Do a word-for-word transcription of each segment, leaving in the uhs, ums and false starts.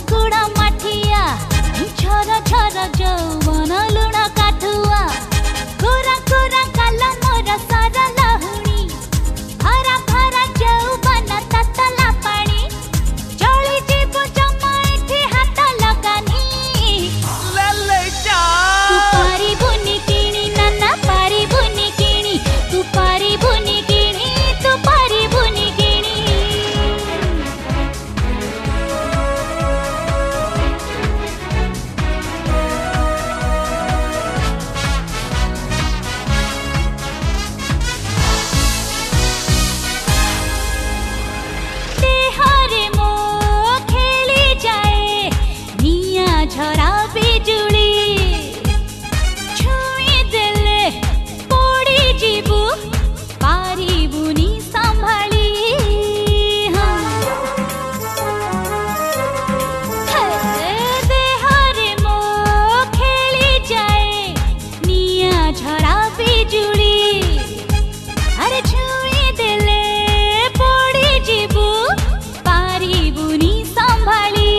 कुड़ा माठिया छर छर जौवन लुण काठुआ कोरा कोरा काल मोर सर लहुणी भरा भरा जौवन ततला पानी चली जीव जमा एठी हाथ लगानी ले ले जा तू पारी बुनी किणी नाना पारी बुनी किणी तू पारी बुनी किणी तू पारी बुनी किणी देहरे मो खेली जाए निया झरा बिजुली छुई देले पड़ी जीवु पारिबुनी संभाली देहरे मो खेली जाए निया झरा बिजुली अरे छुई देले पड़ी जीवु पारिबुनी संभाली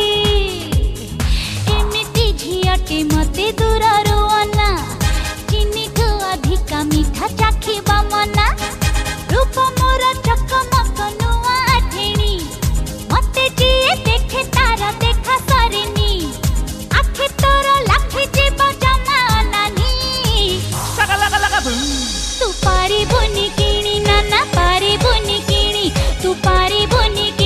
एमिति झियटे मते दूररू अना चिनिठु अधिका मिठा चाखिबा मना रूप मोर चकमक नुआ ठेणी मते जिए देखे तार देखा सरेनी आखे तोर लाखे जीव जमा नानी लगा लगा लगा तू पारी बुनी किणी नाना पारी बुनी किणी तू पारी बुनी